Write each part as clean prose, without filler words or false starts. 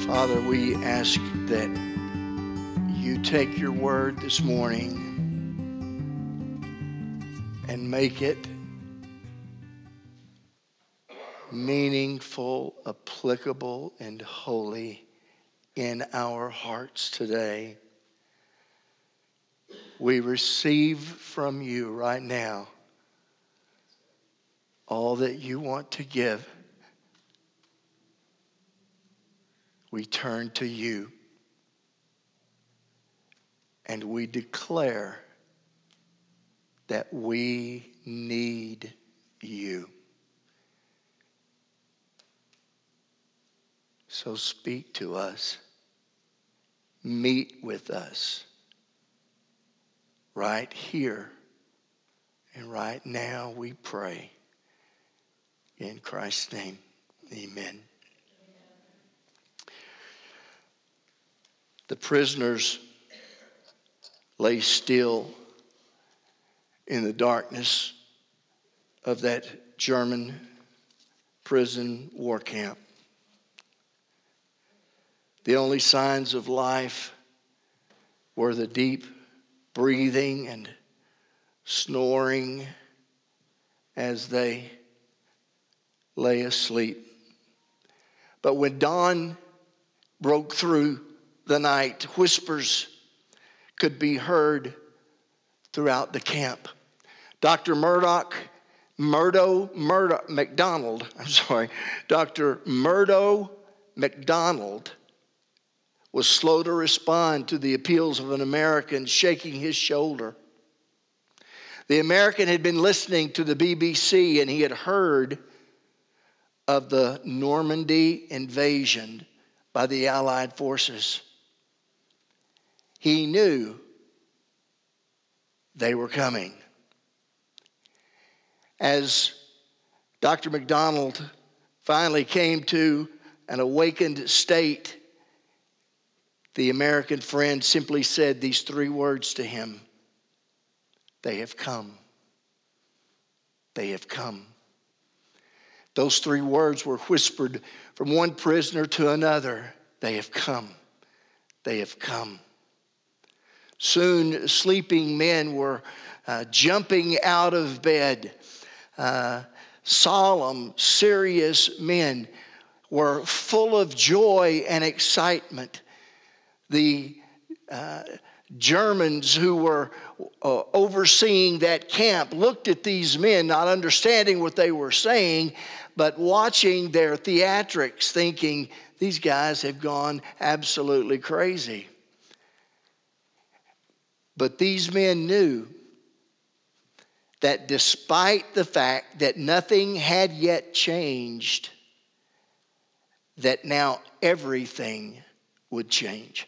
Father, we ask that you take your word this morning and make it meaningful, applicable, and holy in our hearts today. We receive from you right now all that you want to give. We turn to you and we declare that we need you. So speak to us. Meet with us right here and right now, we pray. In Christ's name, amen. The prisoners lay still in the darkness of that German prison war camp. The only signs of life were the deep breathing and snoring as they lay asleep. But when dawn broke through the night, whispers could be heard throughout the camp. Dr. Murdo McDonald was slow to respond to the appeals of an American shaking his shoulder. The American had been listening to the BBC and he had heard of the Normandy invasion by the Allied forces. He knew they were coming. As Dr. McDonald finally came to an awakened state, the American friend simply said these three words to him: "They have come. They have come." Those three words were whispered from one prisoner to another. They have come. They have come. Soon, sleeping men were jumping out of bed. Solemn, serious men were full of joy and excitement. The Germans who were overseeing that camp looked at these men, not understanding what they were saying, but watching their theatrics, thinking, these guys have gone absolutely crazy. But these men knew that despite the fact that nothing had yet changed, that now everything would change.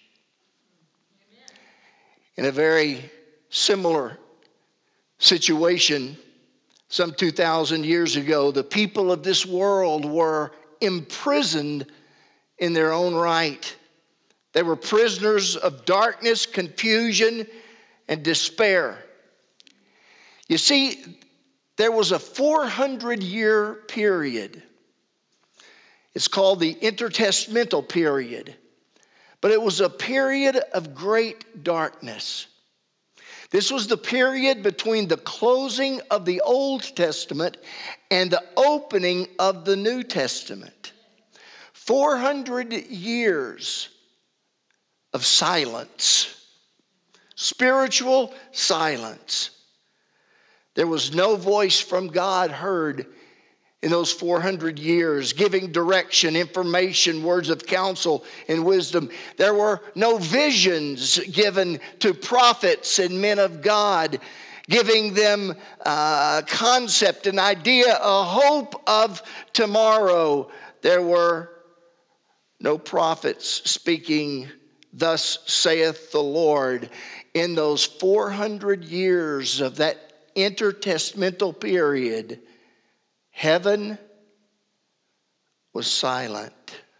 In a very similar situation, some 2,000 years ago, the people of this world were imprisoned in their own right. They were prisoners of darkness, confusion, and despair. You see, there was a 400-year period. It's called the intertestamental period. But it was a period of great darkness. This was the period between the closing of the Old Testament and the opening of the New Testament. 400 years of silence. Spiritual silence. There was no voice from God heard in those 400 years, giving direction, information, words of counsel, and wisdom. There were no visions given to prophets and men of God, giving them a concept, an idea, a hope of tomorrow. There were no prophets speaking, "Thus saith the Lord." In those 400 years of that intertestamental period, heaven was silent.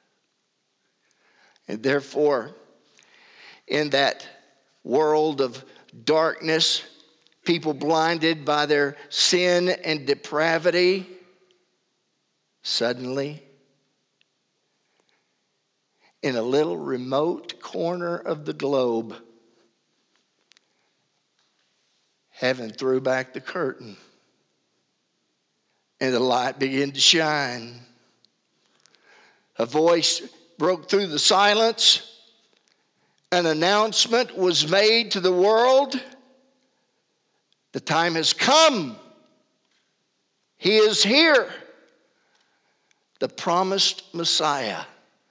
And therefore, in that world of darkness, people blinded by their sin and depravity, suddenly in a little remote corner of the globe, heaven threw back the curtain and the light began to shine. A voice broke through the silence. An announcement was made to the world. The time has come. He is here. The promised Messiah,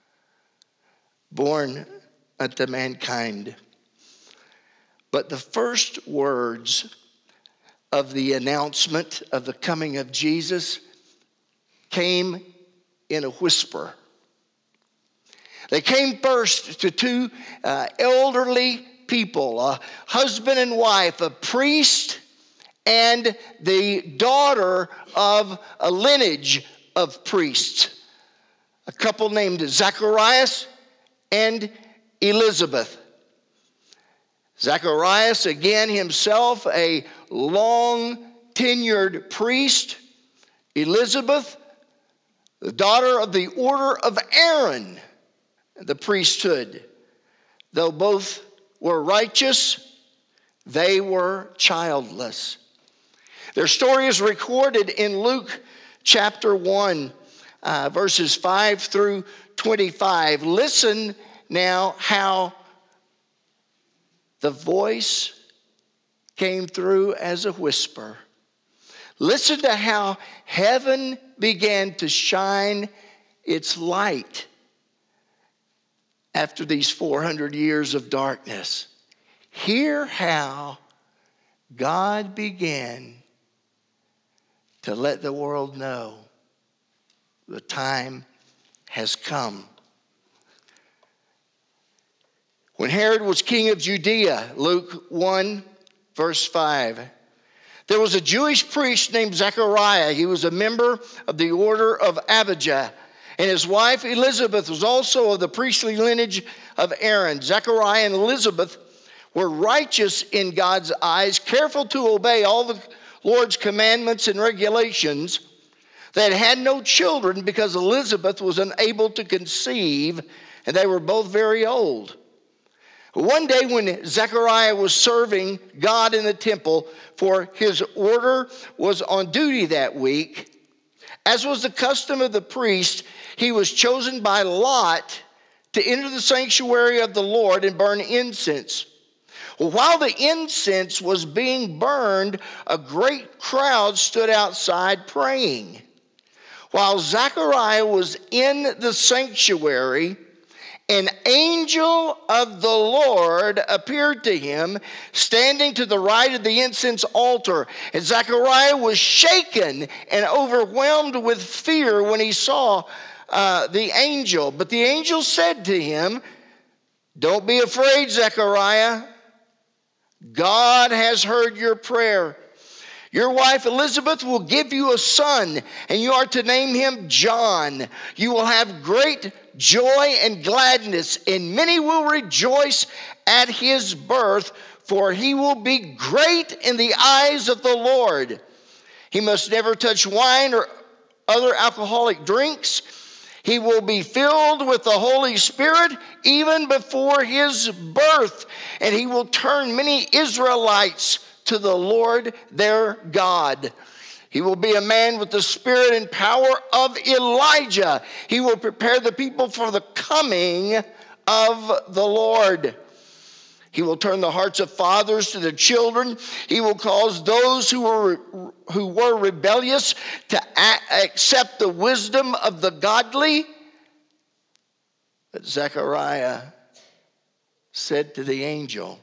born unto mankind. But the first words of the announcement of the coming of Jesus came in a whisper. They came first to two elderly people, a husband and wife, a priest and the daughter of a lineage of priests, a couple named Zacharias and Elizabeth. Zacharias, again himself, a long-tenured priest. Elizabeth, the daughter of the order of Aaron, the priesthood. Though both were righteous, they were childless. Their story is recorded in Luke chapter 1, verses 5 through 25. Listen now how the voice came through as a whisper. Listen to how heaven began to shine its light after these 400 years of darkness. Hear how God began to let the world know the time has come. When Herod was king of Judea, Luke 1, verse 5, there was a Jewish priest named Zechariah. He was a member of the order of Abijah. And his wife Elizabeth was also of the priestly lineage of Aaron. Zechariah and Elizabeth were righteous in God's eyes, careful to obey all the Lord's commandments and regulations. They had no children because Elizabeth was unable to conceive, and they were both very old. One day when Zechariah was serving God in the temple, for his order was on duty that week, as was the custom of the priest, he was chosen by lot to enter the sanctuary of the Lord and burn incense. While the incense was being burned, a great crowd stood outside praying. While Zechariah was in the sanctuary, an angel of the Lord appeared to him, standing to the right of the incense altar. And Zechariah was shaken and overwhelmed with fear when he saw the angel. But the angel said to him, "Don't be afraid, Zechariah. God has heard your prayer. Your wife Elizabeth will give you a son, and you are to name him John. You will have great joy and gladness, and many will rejoice at his birth, for he will be great in the eyes of the Lord. He must never touch wine or other alcoholic drinks. He will be filled with the Holy Spirit even before his birth, and he will turn many Israelites to the Lord their God. He will be a man with the spirit and power of Elijah. He will prepare the people for the coming of the Lord. He will turn the hearts of fathers to their children. He will cause those who were rebellious to accept the wisdom of the godly." But Zechariah said to the angel,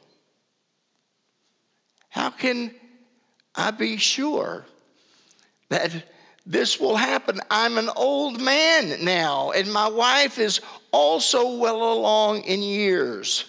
"How can I be sure that this will happen? I'm an old man now, and my wife is also well along in years."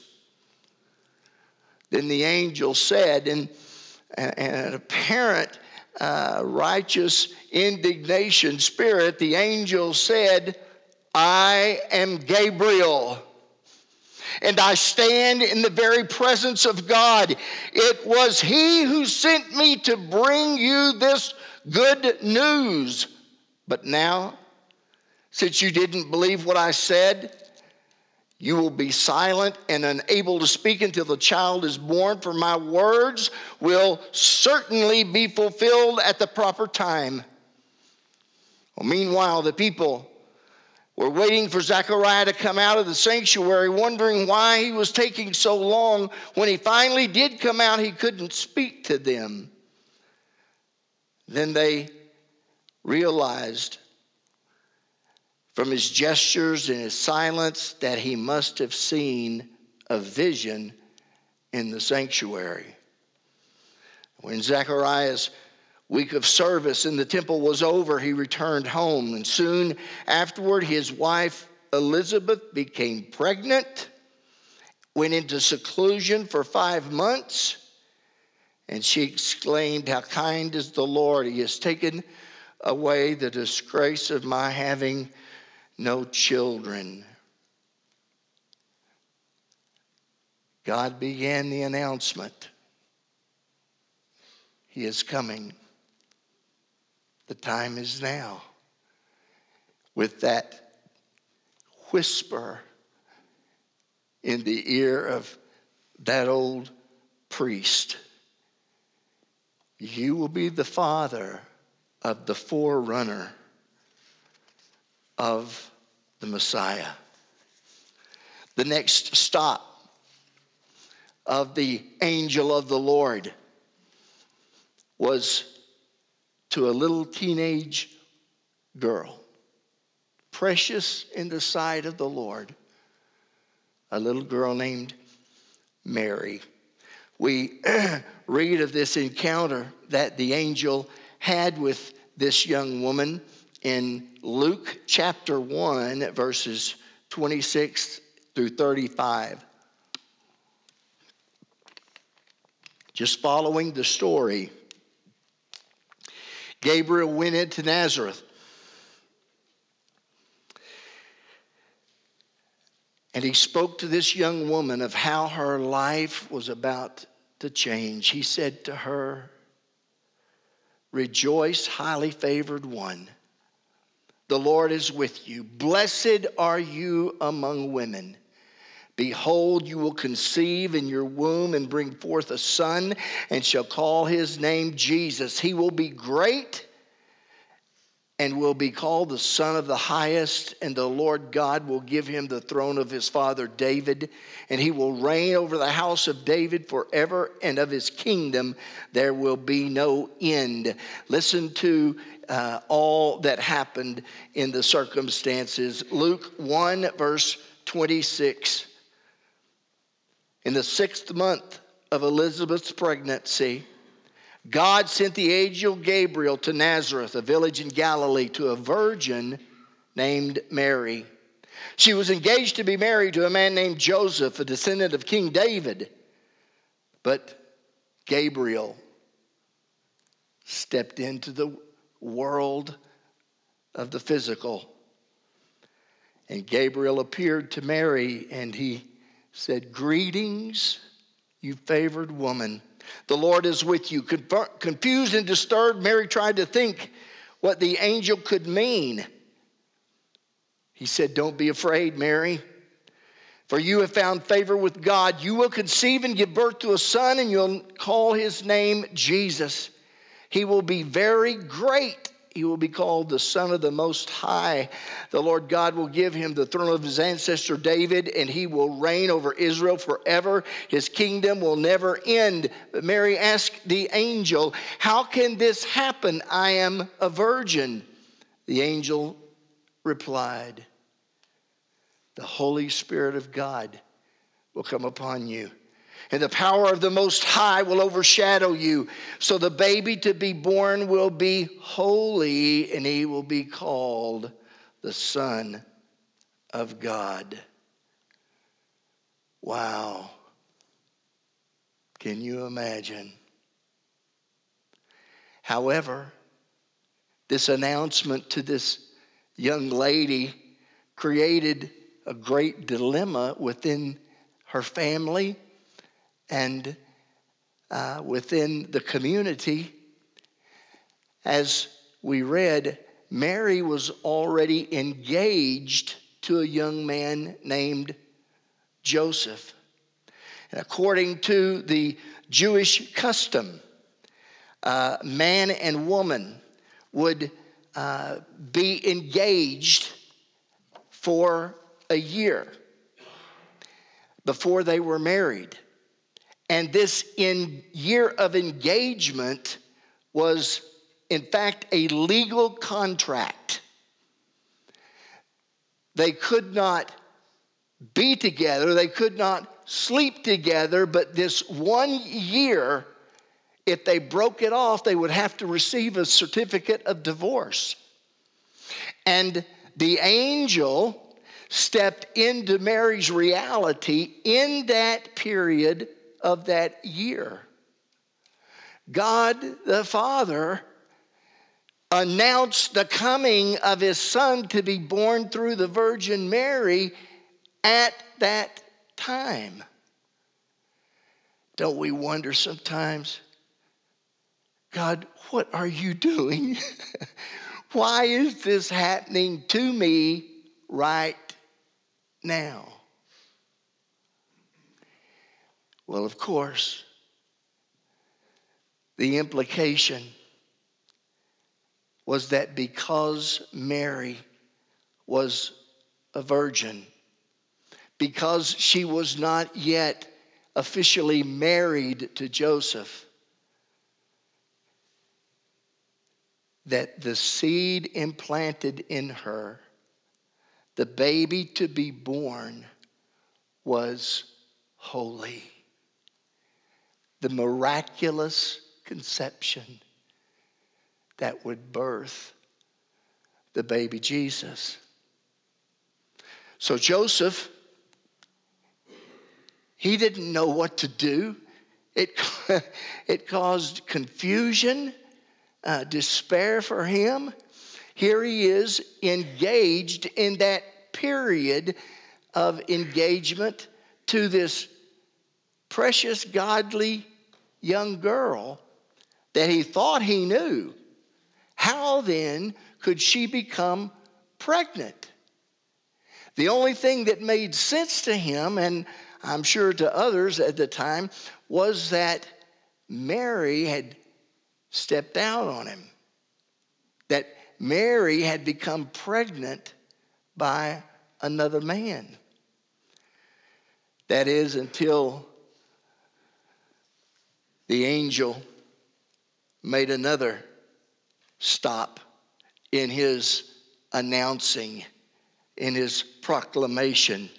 Then the angel said, in an apparent righteous indignation spirit, the angel said, "I am Gabriel, and I stand in the very presence of God. It was he who sent me to bring you this good news. But now, since you didn't believe what I said, You will be silent and unable to speak until the child is born, for my words will certainly be fulfilled at the proper time." Well, meanwhile, the people were waiting for Zechariah to come out of the sanctuary, wondering why he was taking so long. When he finally did come out, he couldn't speak to them. Then they realized from his gestures and his silence that he must have seen a vision in the sanctuary. When Zechariah's week of service in the temple was over, he returned home, and soon afterward his wife Elizabeth became pregnant, went into seclusion for 5 months, and she exclaimed, "How kind is the Lord! He has taken away the disgrace of my having no children." God began the announcement. He is coming. The time is now. With that whisper in the ear of that old priest, "You will be the father of the forerunner of the Messiah." The next stop of the angel of the Lord was to a little teenage girl, precious in the sight of the Lord, a little girl named Mary. We read of this encounter that the angel had with this young woman in Luke chapter 1, verses 26 through 35. Just following the story, Gabriel went into Nazareth, and he spoke to this young woman of how her life was about to change. He said to her, "Rejoice, highly favored one. The Lord is with you. Blessed are you among women. Behold, you will conceive in your womb and bring forth a son, and shall call his name Jesus. He will be great and will be called the Son of the Highest, and the Lord God will give him the throne of his father David, and he will reign over the house of David forever, and of his kingdom there will be no end." Listen to all that happened in the circumstances. Luke 1, verse 26. In the 6th month of Elizabeth's pregnancy, God sent the angel Gabriel to Nazareth, a village in Galilee, to a virgin named Mary. She was engaged to be married to a man named Joseph, a descendant of King David. But Gabriel stepped into the world of the physical. And Gabriel appeared to Mary, and he said, "Greetings, you favored woman. The Lord is with you." Confused and disturbed, Mary tried to think what the angel could mean. He said, "Don't be afraid, Mary, for you have found favor with God. You will conceive and give birth to a son, and you'll call his name Jesus. He will be very great. He will be called the Son of the Most High. The Lord God will give him the throne of his ancestor David, and he will reign over Israel forever. His kingdom will never end." But Mary asked the angel, "How can this happen? I am a virgin." The angel replied, "The Holy Spirit of God will come upon you, and the power of the Most High will overshadow you. So the baby to be born will be holy, and he will be called the Son of God." Wow. Can you imagine? However, this announcement to this young lady created a great dilemma within her family and within the community. As we read, Mary was already engaged to a young man named Joseph. And according to the Jewish custom, man and woman would be engaged for a year before they were married. And this year of engagement was, in fact, a legal contract. They could not be together, they could not sleep together, but this 1 year, if they broke it off, they would have to receive a certificate of divorce. And the angel stepped into Mary's reality in that period of that year. God the Father announced the coming of his Son to be born through the Virgin Mary at that time. Don't we wonder sometimes, God, what are you doing? Why is this happening to me right now? Well, of course, the implication was that because Mary was a virgin, because she was not yet officially married to Joseph, that the seed implanted in her, the baby to be born, was holy. The miraculous conception that would birth the baby Jesus. So Joseph, he didn't know what to do. It caused confusion, despair for him. Here he is engaged in that period of engagement to this precious, godly young girl that he thought he knew. How then could she become pregnant? The only thing that made sense to him, and I'm sure to others at the time, was that Mary had stepped out on him. That Mary had become pregnant by another man. That is, until the angel made another stop in his announcing, in his proclamation.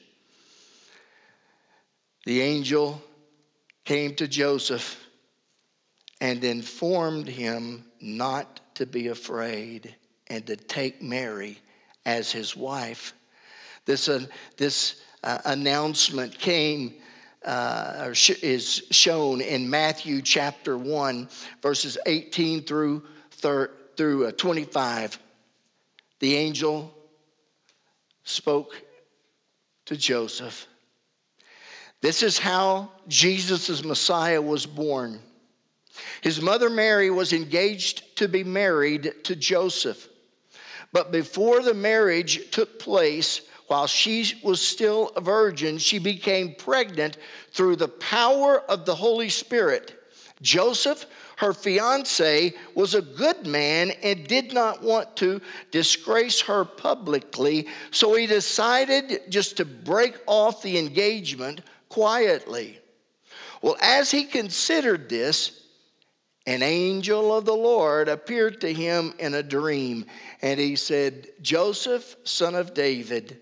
The angel came to Joseph and informed him not to be afraid and to take Mary as his wife. This announcement came is shown in Matthew chapter 1, verses 18 through 25. The angel spoke to Joseph. This is how Jesus' Messiah was born. His mother Mary was engaged to be married to Joseph. But before the marriage took place, while she was still a virgin, she became pregnant through the power of the Holy Spirit. Joseph, her fiancé, was a good man and did not want to disgrace her publicly, so he decided just to break off the engagement quietly. Well, as he considered this, an angel of the Lord appeared to him in a dream, and he said, Joseph, son of David,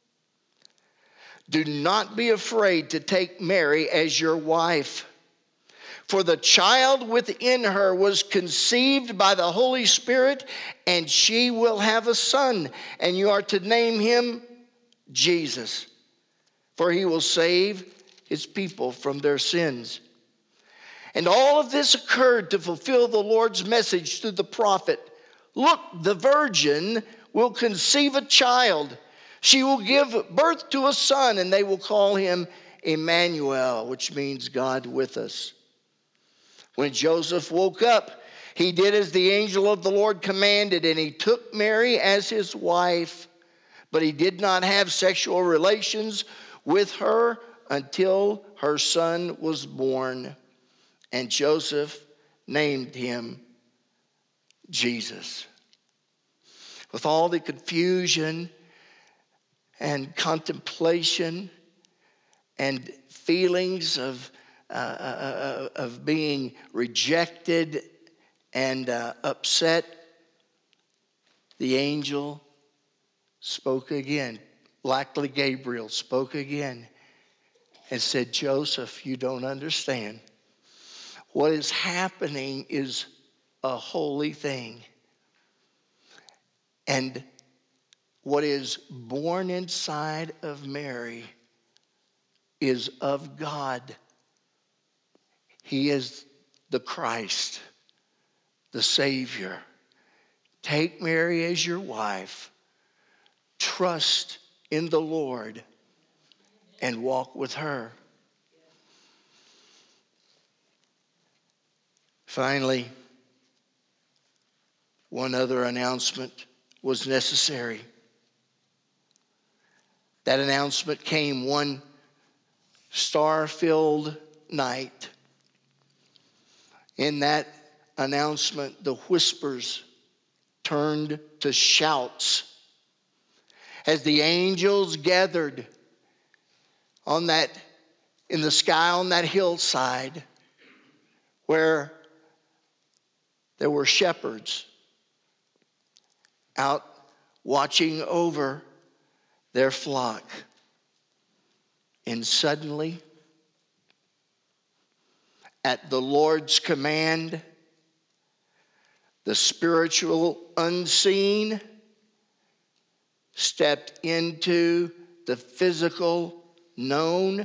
do not be afraid to take Mary as your wife, for the child within her was conceived by the Holy Spirit, and she will have a son, and you are to name him Jesus, for he will save his people from their sins. And all of this occurred to fulfill the Lord's message through the prophet. Look, the virgin will conceive a child. She will give birth to a son, and they will call him Emmanuel, which means God with us. When Joseph woke up, he did as the angel of the Lord commanded, and he took Mary as his wife. But he did not have sexual relations with her until her son was born, and Joseph named him Jesus. With all the confusion and contemplation and feelings of being rejected and upset, the angel spoke again. Likely Gabriel spoke again and said, Joseph, you don't understand. What is happening is a holy thing. And what is born inside of Mary is of God. He is the Christ, the Savior. Take Mary as your wife. Trust in the Lord and walk with her. Finally, one other announcement was necessary. That announcement came one star-filled night. In that announcement, the whispers turned to shouts as the angels gathered in the sky on that hillside where there were shepherds out watching over their flock. And suddenly, at the Lord's command, the spiritual unseen stepped into the physical known,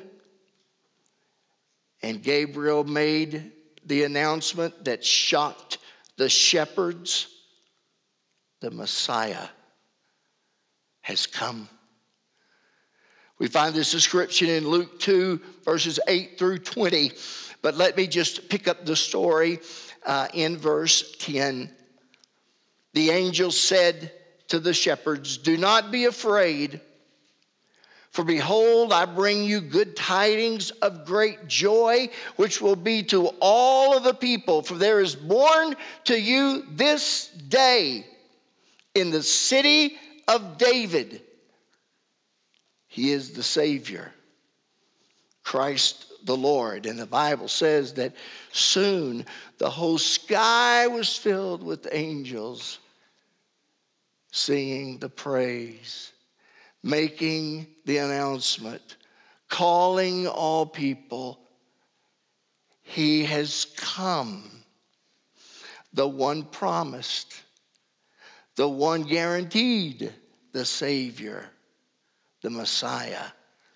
and Gabriel made the announcement that shocked the shepherds. The Messiah has come. We find this description in Luke 2, verses 8 through 20. But let me just pick up the story in verse 10. The angel said to the shepherds, do not be afraid, for behold, I bring you good tidings of great joy, which will be to all of the people. For there is born to you this day in the city of David. He is the Savior, Christ the Lord. And the Bible says that soon the whole sky was filled with angels singing the praise, making the announcement, calling all people. He has come, the one promised, the one guaranteed, the Savior, the Messiah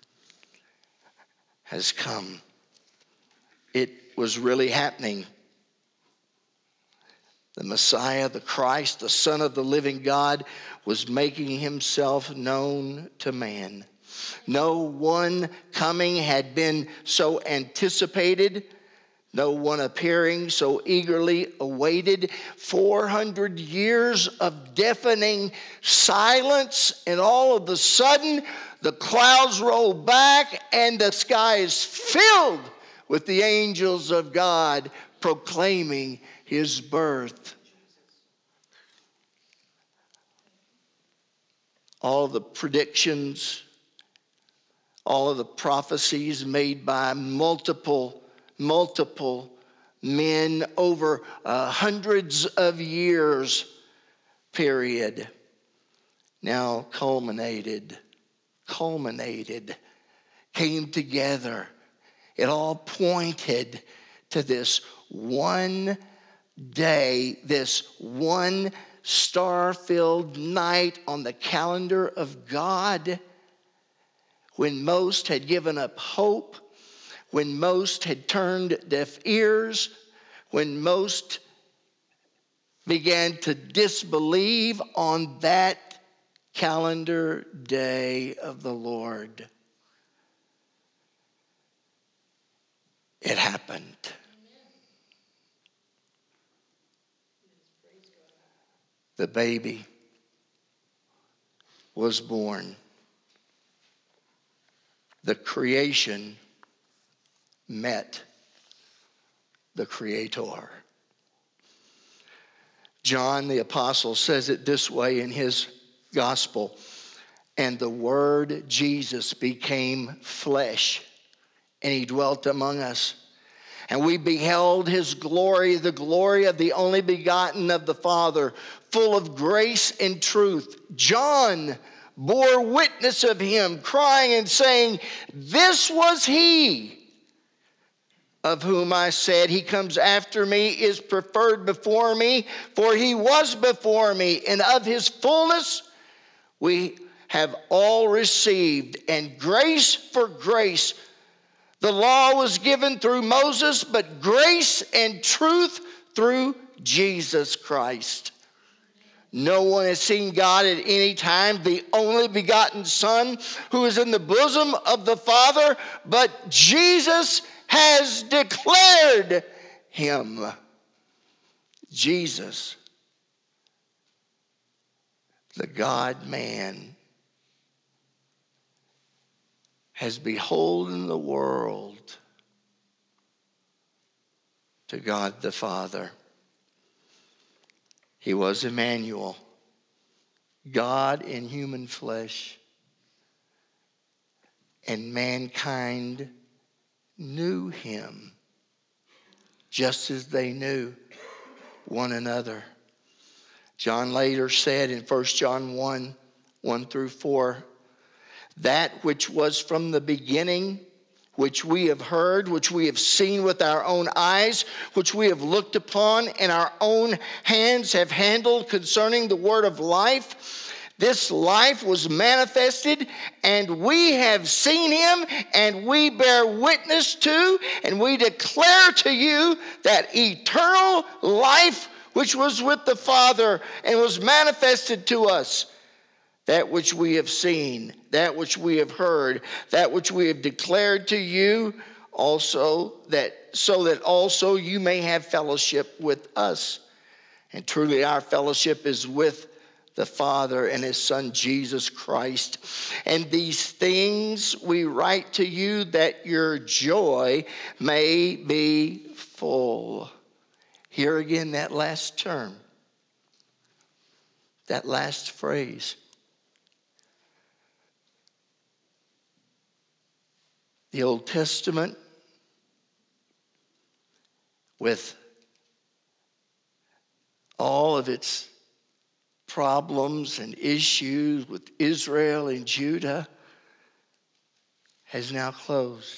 has come. It was really happening. The Messiah, the Christ, the Son of the living God, was making himself known to man. No one coming had been so anticipated, no one appearing so eagerly awaited. 400 years of deafening silence, and all of a sudden the clouds roll back and the sky is filled with the angels of God proclaiming his birth. All the predictions, all of the prophecies made by multiple men over hundreds of years period now culminated, came together. It all pointed to this one day, this one star-filled night on the calendar of God, when most had given up hope, when most had turned deaf ears, when most began to disbelieve. On that calendar day of the Lord, it happened. The baby was born. The creation met the Creator. John the Apostle says it this way in his gospel. And the Word, Jesus, became flesh, and he dwelt among us. And we beheld his glory, the glory of the only begotten of the Father, full of grace and truth. John bore witness of him, crying and saying, "This was he of whom I said, he comes after me, is preferred before me, for he was before me, and of his fullness we have all received, and grace for grace. The law was given through Moses, but grace and truth through Jesus Christ. No one has seen God at any time, the only begotten Son who is in the bosom of the Father, but Jesus has declared him." Jesus, the God-man, has beholden the world to God the Father. He was Emmanuel, God in human flesh, and mankind knew him just as they knew one another. John later said in 1 John 1 through 4, "That which was from the beginning, which we have heard, which we have seen with our own eyes, which we have looked upon, and our own hands have handled concerning the word of life. This life was manifested, and we have seen him, and we bear witness to, and we declare to you that eternal life which was with the Father and was manifested to us. That which we have seen, that which we have heard, that which we have declared to you, also so that also you may have fellowship with us. And truly our fellowship is with the Father and his Son Jesus Christ. And these things we write to you that your joy may be full." Here again, that last term, that last phrase. The Old Testament, with all of its problems and issues with Israel and Judah, has now closed.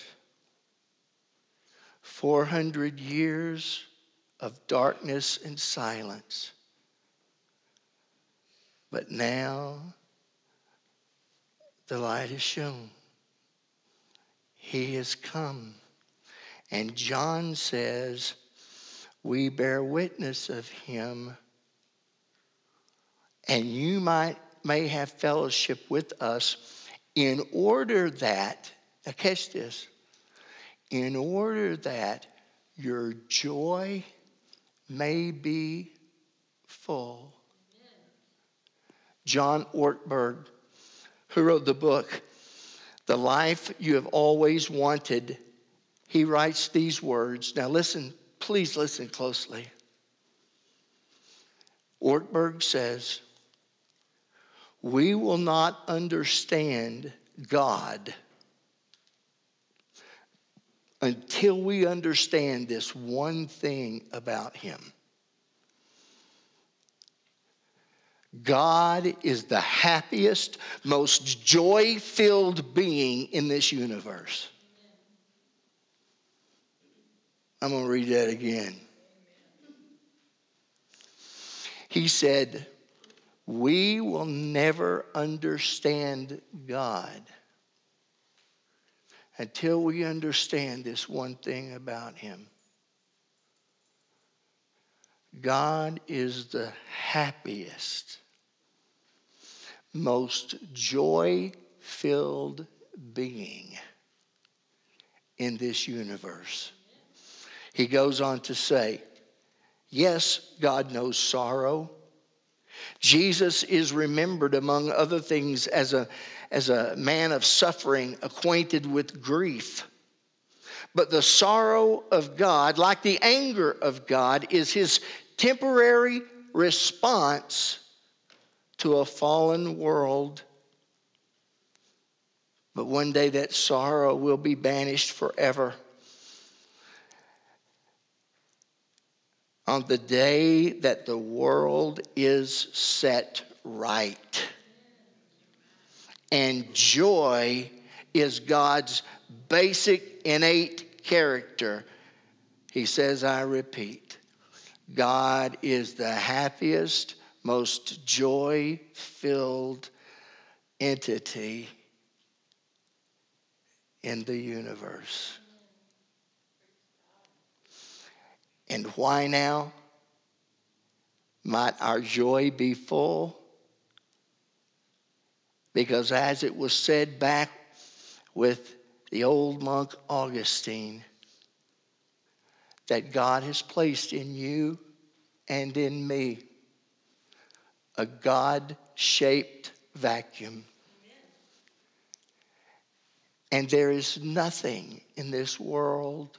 400 years of darkness and silence. But now the light is shown. He has come. And John says, we bear witness of him, and you may have fellowship with us in order that, now catch this, in order that your joy may be full. John Ortberg, who wrote the book, The Life You Have Always Wanted, he writes these words. Now listen, please listen closely. Ortberg says, we will not understand God until we understand this one thing about him. God is the happiest, most joy-filled being in this universe. I'm going to read that again. He said, we will never understand God until we understand this one thing about him. God is the happiest, most joy-filled being in this universe. He goes on to say, yes, God knows sorrow. Jesus is remembered, among other things, as a man of suffering, acquainted with grief. But the sorrow of God, like the anger of God, is his temporary response to a fallen world. But one day that sorrow will be banished forever. On the day that the world is set right. And joy is God's basic innate character. He says, I repeat, God is the happiest, most joy-filled entity in the universe. And why now? Might our joy be full? Because as it was said back with the old monk Augustine, that God has placed in you and in me a God-shaped vacuum. And there is nothing in this world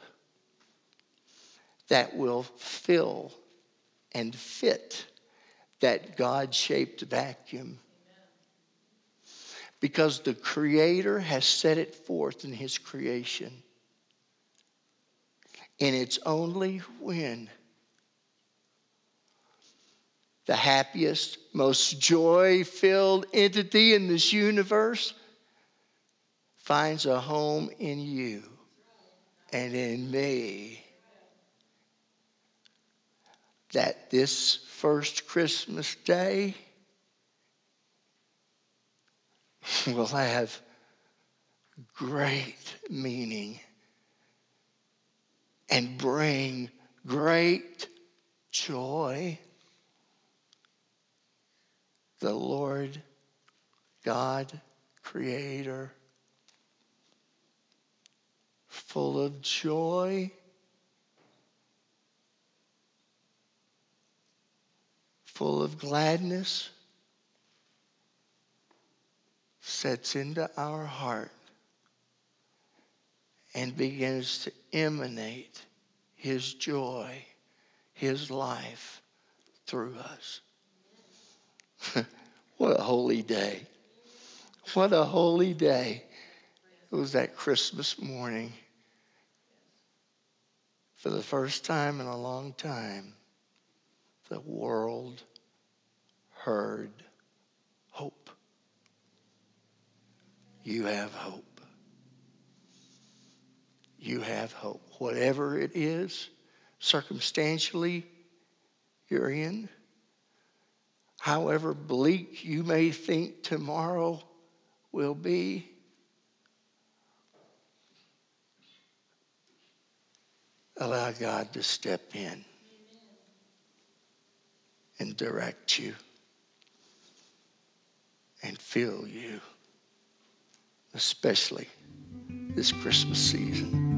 that will fill and fit that God-shaped vacuum. Because the Creator has set it forth in his creation. And it's only when the happiest, most joy-filled entity in this universe finds a home in you and in me, that this first Christmas day will have great meaning and bring great joy. The Lord God, Creator, full of joy, full of gladness, sets into our heart and begins to emanate his joy, his life through us. What a holy day. What a holy day. It was that Christmas morning. For the first time in a long time, the world heard hope. You have hope. You have hope. Whatever it is, circumstantially you're in, however bleak you may think tomorrow will be, allow God to step in and direct you and fill you, especially this Christmas season.